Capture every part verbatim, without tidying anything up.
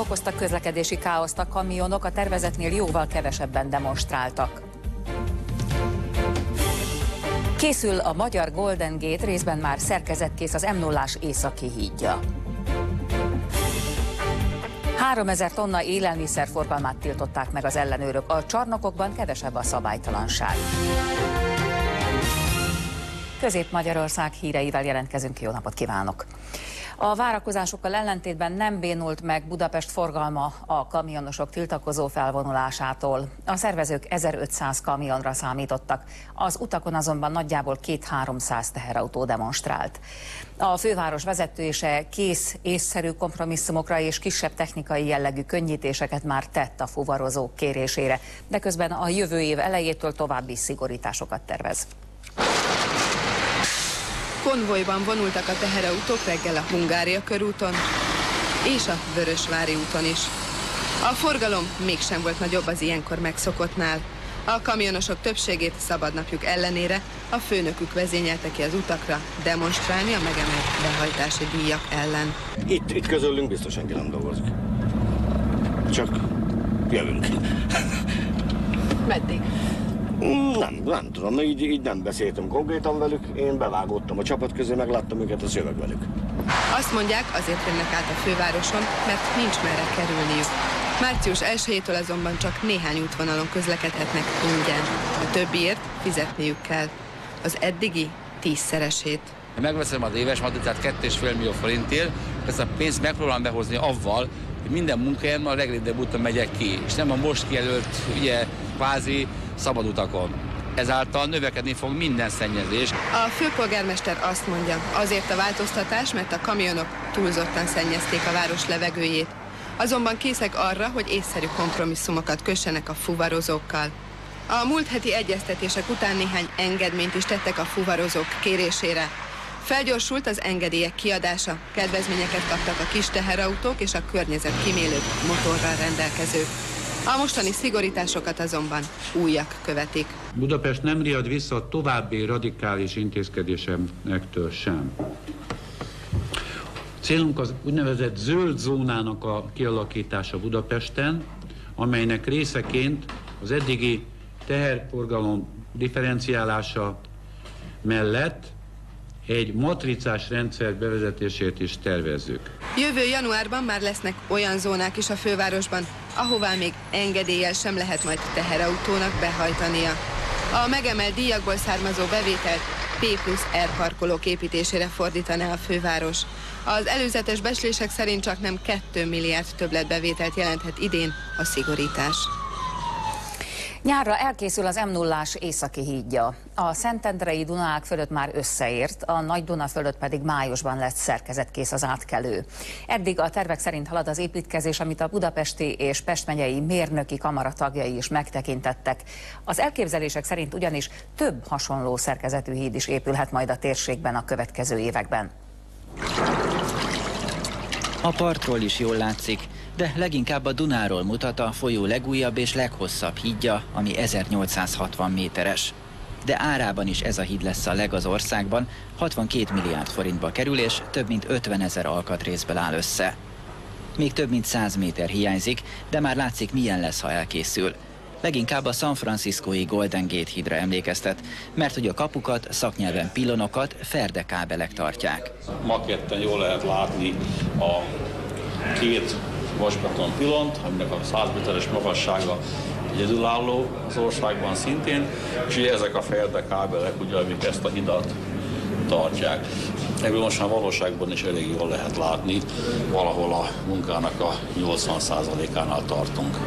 okoztak közlekedési káoszt a kamionok, a tervezetnél jóval kevesebben demonstráltak. Készül a magyar Golden Gate, részben már szerkezetkész az em nullás északi hídja. háromezer tonna élelmiszer forgalmát tiltották meg az ellenőrök, a csarnokokban kevesebb a szabálytalanság. Közép-Magyarország híreivel jelentkezünk, jó napot kívánok! A várakozásokkal ellentétben nem bénult meg Budapest forgalma a kamionosok tiltakozó felvonulásától. A szervezők ezerötszáz kamionra számítottak, az utakon azonban nagyjából két-háromszáz teherautó demonstrált. A főváros vezetése kész észszerű kompromisszumokra és kisebb technikai jellegű könnyítéseket már tett a fuvarozók kérésére, de közben a jövő év elejétől további szigorításokat tervez. Konvojban vonultak a teherautók reggel a Hungária körúton és a Vörösvári úton is. A forgalom mégsem volt nagyobb az ilyenkor megszokottnál. A kamionosok többségét szabadnapjuk ellenére a főnökük vezényelte ki az utakra demonstrálni a megemelt behajtási díjak ellen. Itt, itt közülünk biztos senki nem dolgozik. Csak jövünk. Meddig? Nem, nem tudom, így, így nem beszéltem konkrétan velük, én bevágódtam a csapat közé, megláttam őket, az jövök velük. Azt mondják, azért jönnek át a fővároson, mert nincs merre kerülniük. Március elsejétől azonban csak néhány útvonalon közlekedhetnek ingyen. A többiért fizetniük kell. Az eddigi tízszeresét. Megveszem az éves matricát két és fél millió forintért, ezt a pénzt megpróbálom behozni avval, hogy minden munkájában a legrövidebb úton megyek ki, és nem a most kijelölt, ugye, kvázi szabadutakon. Ezáltal növekedni fog minden szennyezés. A főpolgármester azt mondja, azért a változtatás, mert a kamionok túlzottan szennyezték a város levegőjét. Azonban készek arra, hogy észszerű kompromisszumokat kössenek a fuvarozókkal. A múlt heti egyeztetések után néhány engedményt is tettek a fuvarozók kérésére. Felgyorsult az engedélyek kiadása, kedvezményeket kaptak a kis teherautók és a környezetkímélő motorral rendelkezők. A mostani szigorításokat azonban újak követik. Budapest nem riad vissza a további radikális intézkedésektől sem. Célunk az úgynevezett zöld zónának a kialakítása Budapesten, amelynek részeként az eddigi teherforgalom differenciálása mellett egy matricás rendszer bevezetését is tervezzük. Jövő januárban már lesznek olyan zónák is a fővárosban, ahová még engedéllyel sem lehet majd teherautónak behajtania. A megemelt díjakból származó bevételt P plusz R parkolók építésére fordítaná a főváros. Az előzetes becslések szerint csak nem két milliárd többletbevételt jelenthet idén a szigorítás. Nyárra elkészül az em nullás északi hídja. A szentendrei Dunák fölött már összeért, a Nagy Duna fölött pedig májusban lesz szerkezetkész az átkelő. Eddig a tervek szerint halad az építkezés, amit a budapesti és Pest megyei mérnöki kamara tagjai is megtekintettek. Az elképzelések szerint ugyanis több hasonló szerkezetű híd is épülhet majd a térségben a következő években. A partról is jól látszik, de leginkább a Dunáról mutat a folyó legújabb és leghosszabb hídja, ami ezernyolcszázhatvan méteres. De árában is ez a híd lesz a leg az országban, hatvankét milliárd forintba kerül és több mint ötvenezer alkatrészből áll össze. Még több mint száz méter hiányzik, de már látszik, milyen lesz, ha elkészül. Leginkább a San Franciscói Golden Gate hídra emlékeztet, mert hogy a kapukat, szaknyelven pilonokat ferdekábelek tartják. Maketten jól lehet látni a két vasbeton pilont, aminek a száz méteres magassága egyedülálló az országban szintén, és ugye ezek a ferdekábelek, ugye, amik ezt a hidat tartják. Ebből most már valóságban is elég jól lehet látni, valahol a munkának a nyolcvan százalékánál tartunk.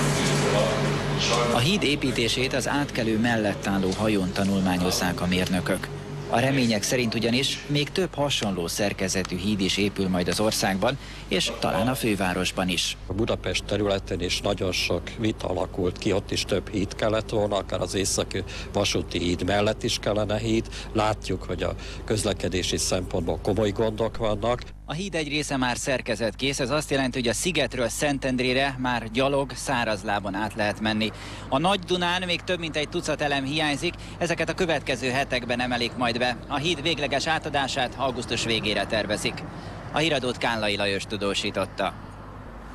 A híd építését az átkelő mellett álló hajón tanulmányozzák a mérnökök. A remények szerint ugyanis még több hasonló szerkezetű híd is épül majd az országban, és talán a fővárosban is. A Budapest területén is nagyon sok vita alakult ki, ott is több híd kellett volna, akár az északi vasúti híd mellett is kellene híd. Látjuk, hogy a közlekedési szempontból komoly gondok vannak. A híd egy része már szerkezetkész, ez azt jelenti, hogy a Szigetről Szentendrére már gyalog, szárazlábon át lehet menni. A Nagy Dunán még több mint egy tucat elem hiányzik, ezeket a következő hetekben emelik majd be. A híd végleges átadását augusztus végére tervezik. A híradót Kánlai Lajos tudósította.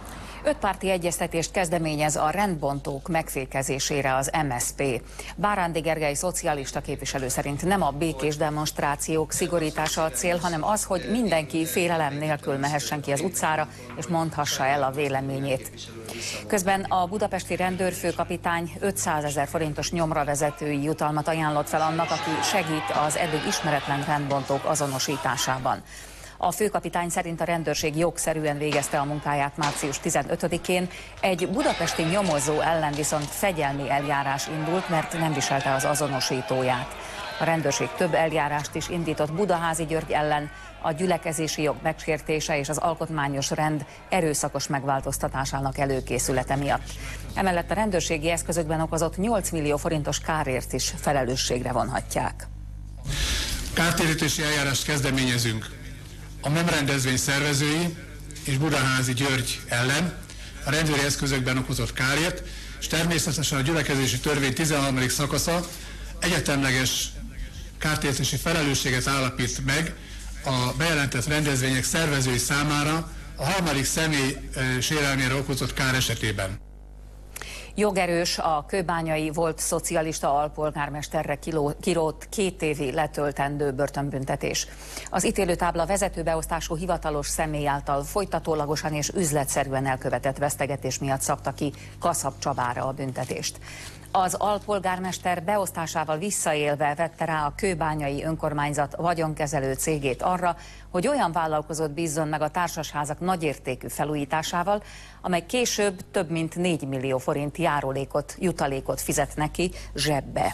Ötpárti egyeztetést kezdeményez a rendbontók megfékezésére az em es zé pé. Bárándi Gergely szocialista képviselő szerint nem a békés demonstrációk szigorítása a cél, hanem az, hogy mindenki félelem nélkül mehessen ki az utcára, és mondhassa el a véleményét. Közben a budapesti rendőrfőkapitány ötszázezer forintos nyomravezetői jutalmat ajánlott fel annak, aki segít az eddig ismeretlen rendbontók azonosításában. A főkapitány szerint a rendőrség jogszerűen végezte a munkáját március tizenötödikén, egy budapesti nyomozó ellen viszont fegyelmi eljárás indult, mert nem viselte az azonosítóját. A rendőrség több eljárást is indított Budaházi György ellen, a gyülekezési jog megsértése és az alkotmányos rend erőszakos megváltoztatásának előkészülete miatt. Emellett a rendőrségi eszközökben okozott nyolc millió forintos kárért is felelősségre vonhatják. Kártérítési eljárást kezdeményezünk a MEM rendezvény szervezői és Budaházi György ellen a rendőri eszközökben okozott kárért, és természetesen a gyülekezési törvény tizenharmadik szakasza egyetemleges kártérítési felelősséget állapít meg a bejelentett rendezvények szervezői számára a harmadik személy sérelmére okozott kár esetében. Jogerős a kőbányai volt szocialista alpolgármesterre kirótt két évi letöltendő börtönbüntetés. Az ítélőtábla vezetőbeosztású hivatalos személy által folytatólagosan és üzletszerűen elkövetett vesztegetés miatt szabta ki Kaszab Csabára a büntetést. Az alpolgármester beosztásával visszaélve vette rá a kőbányai önkormányzat vagyonkezelő cégét arra, hogy olyan vállalkozót bízzon meg a társasházak nagyértékű felújításával, amely később több mint négy millió forint járulékot, jutalékot fizet neki zsebbe.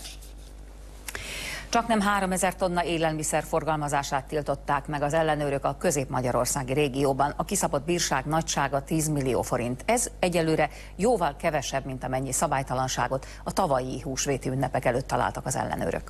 Csaknem háromezer tonna élelmiszer forgalmazását tiltották meg az ellenőrök a közép-magyarországi régióban. A kiszabott bírság nagysága tíz millió forint. Ez egyelőre jóval kevesebb, mint amennyi szabálytalanságot a tavalyi húsvéti ünnepek előtt találtak az ellenőrök.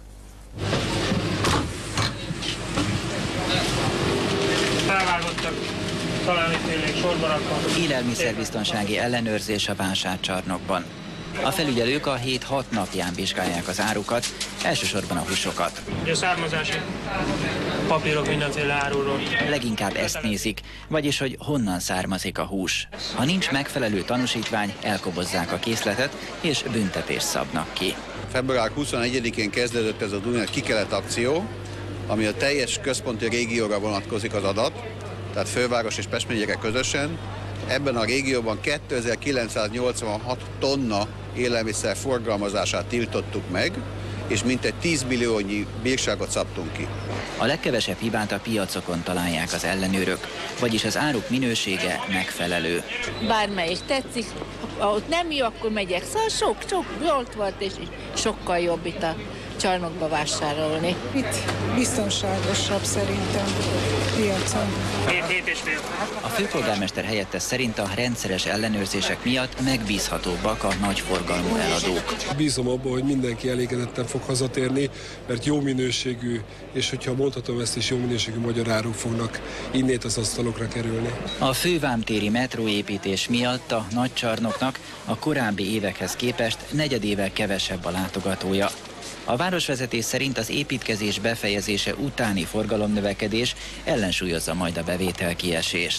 Felvágottak, talán itt tényleg sorban rakva. Élelmiszerbiztonsági ellenőrzés a vásárcsarnokban. A felügyelők a hét hat napján vizsgálják az árukat, elsősorban a húsokat. A származási papírok mindenféle áruról. Leginkább ezt nézik, vagyis hogy honnan származik a hús. Ha nincs megfelelő tanúsítvány, elkobozzák a készletet és büntetést szabnak ki. február huszonegyedikén kezdődött ez a úgynevezett kikelet akció, ami a teljes központi régióra vonatkozik az adat, tehát főváros és Pest megyére közösen. Ebben a régióban kétezer-kilencszáznyolcvanhat tonna élelmiszer forgalmazását tiltottuk meg, és mintegy tíz milliónyi bírságot szabtunk ki. A legkevesebb hibát a piacokon találják az ellenőrök, vagyis az áruk minősége megfelelő. Bármelyik tetszik, ha ott nem jó, akkor megyek. Szóval sok, sok volt volt, és sokkal jobb itt a csarnokba vásárolni. Itt biztonságosabb szerintem piacon. A főpolgármester helyettes szerint a rendszeres ellenőrzések miatt megbízhatóbbak a nagyforgalmú eladók. Bízom abban, hogy mindenki elégedetten fog hazatérni, mert jó minőségű, és hogyha mondhatom ezt is, jó minőségű magyar áruk fognak innét az asztalokra kerülni. A fővámtéri metróépítés miatt a nagycsarnoknak a korábbi évekhez képest negyedével kevesebb a látogatója. A városvezetés szerint az építkezés befejezése utáni forgalomnövekedés ellensúlyozza majd a bevételkiesést.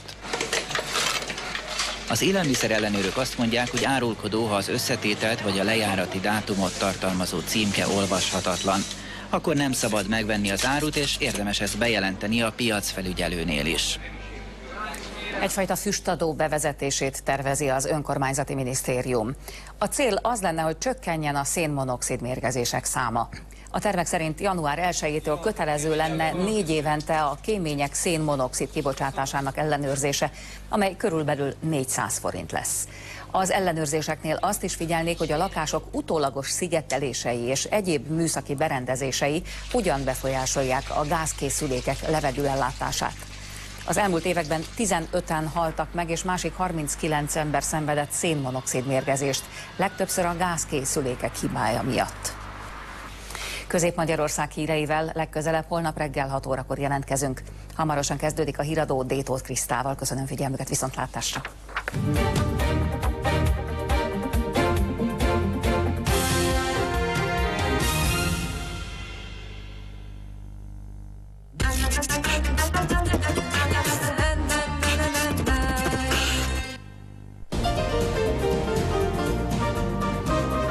Az élelmiszer ellenőrök azt mondják, hogy árulkodó, ha az összetételt vagy a lejárati dátumot tartalmazó címke olvashatatlan. Akkor nem szabad megvenni az árut, és érdemes ezt bejelenteni a piacfelügyelőnél is. Egyfajta füstadó bevezetését tervezi az önkormányzati minisztérium. A cél az lenne, hogy csökkenjen a szénmonoxid mérgezések száma. A tervek szerint január elsejétől kötelező lenne négy évente a kémények szénmonoxid kibocsátásának ellenőrzése, amely körülbelül négyszáz forint lesz. Az ellenőrzéseknél azt is figyelnék, hogy a lakások utólagos szigetelései és egyéb műszaki berendezései hogyan befolyásolják a gázkészülékek levegőellátását. Az elmúlt években tizenöten haltak meg, és másik harminckilenc ember szenvedett szénmonoxid mérgezést, legtöbbször a gázkészülékek hibája miatt. Közép-Magyarország híreivel legközelebb holnap reggel hat órakor jelentkezünk. Hamarosan kezdődik a híradó D. Tóth Krisztával. Köszönöm figyelmüket, viszontlátásra!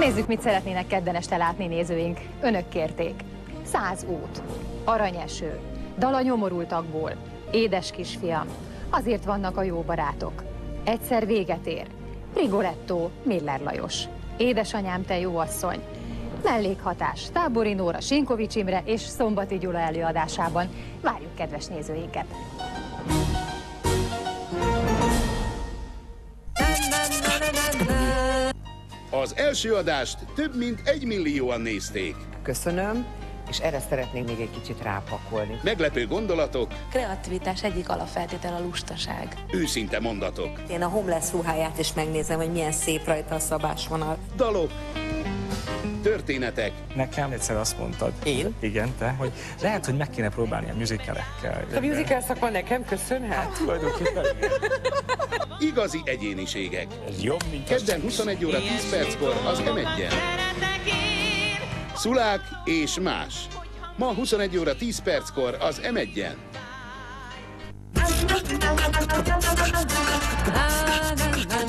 Nézzük, mit szeretnének kedden este látni nézőink. Önök kérték. Száz út, aranyeső, dal a nyomorultakból, édes kisfiam, azért vannak a jó barátok. Egyszer véget ér, Rigoletto, Miller Lajos. Édesanyám, te jó asszony. Mellékhatás, Tábori Nóra, Sinkovics Imre és Szombati Gyula előadásában. Várjuk kedves nézőinket! Az első adást több mint egy millióan nézték. Köszönöm, és erre szeretnék még egy kicsit rápakolni. Meglepő gondolatok. Kreativitás egyik alapfeltétel a lustaság. Őszinte mondatok. Én a homeless ruháját is megnézem, hogy milyen szép rajta a szabásvonal. Dalok. Történetek. Nekem egyszer azt mondtad. Én? Igen, te, hogy lehet, hogy meg kéne próbálni a musicalekkel. A musical szakma nekem köszönhet? Hát tulajdonképpen igen. Igazi egyéniségek. Ez jobb, mint kedden huszonegy óra tíz perckor az em egyen. Szulák és más. Ma huszonegy óra tíz perckor az em egyen. Na, na, na, na.